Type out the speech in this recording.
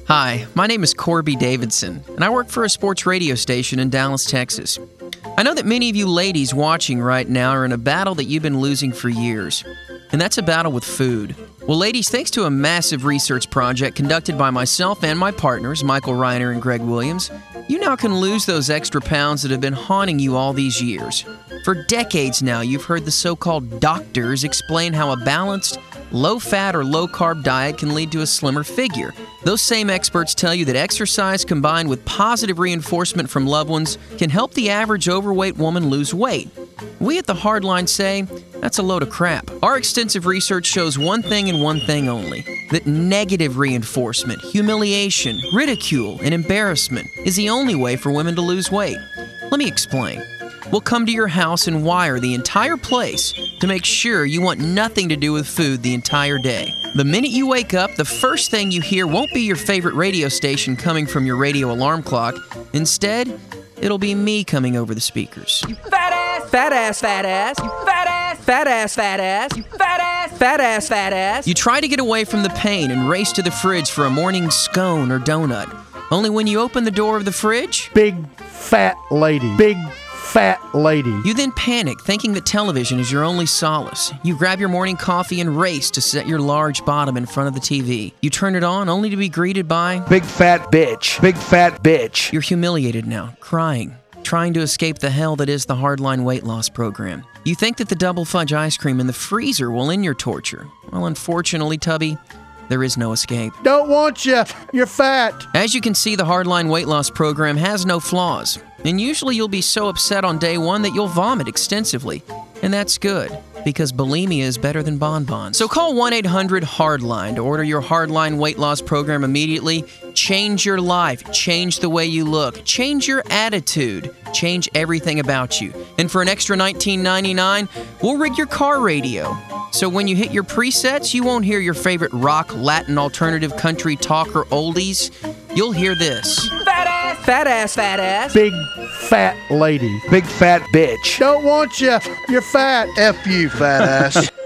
Hi, my name is Corby Davidson, and I work for a sports radio station in Dallas, Texas. I know that many of you ladies watching right now are in a battle that you've been losing for years, and that's a battle with food. Well, ladies, thanks to a massive research project conducted by myself and my partners, Michael Reiner and Greg Williams, you now can lose those extra pounds that have been haunting you all these years. For decades now, you've heard the so-called doctors explain how a balanced, low-fat or low-carb diet can lead to a slimmer figure. Those same experts tell you that exercise combined with positive reinforcement from loved ones can help the average overweight woman lose weight. We at The Hardline say that's a load of crap. Our extensive research shows one thing and one thing only, that negative reinforcement, humiliation, ridicule, and embarrassment is the only way for women to lose weight. Let me explain. We'll come to your house and wire the entire place to make sure you want nothing to do with food the entire day. The minute you wake up, the first thing you hear won't be your favorite radio station coming from your radio alarm clock. Instead, it'll be me coming over the speakers. You fat ass, fat ass, fat ass. You fat ass, fat ass, fat ass. You fat ass, fat ass, fat ass. You try to get away from the pain and race to the fridge for a morning scone or donut. Only when you open the door of the fridge, big fat lady. Big fat lady. You then panic, thinking that television is your only solace. You grab your morning coffee and race to set your large bottom in front of the TV. You turn it on only to be greeted by big fat bitch. Big fat bitch. You're humiliated now, crying, trying to escape the hell that is the Hardline weight loss program. You think that the double fudge ice cream in the freezer will end your torture. Well, unfortunately, Tubby, there is no escape. Don't want you. You're fat. As you can see, the Hardline weight loss program has no flaws. And usually you'll be so upset on day one that you'll vomit extensively. And that's good, because bulimia is better than bonbons. So call 1-800-HARDLINE to order your Hardline weight loss program immediately. Change your life. Change the way you look. Change your attitude. Change everything about you. And for an extra $19.99, we'll rig your car radio. So when you hit your presets, you won't hear your favorite rock, Latin, alternative, country, talk, or oldies. You'll hear this. Fat ass, fat ass, fat ass. Big fat lady. Big fat bitch. Don't want you. You're fat. F you, fat ass.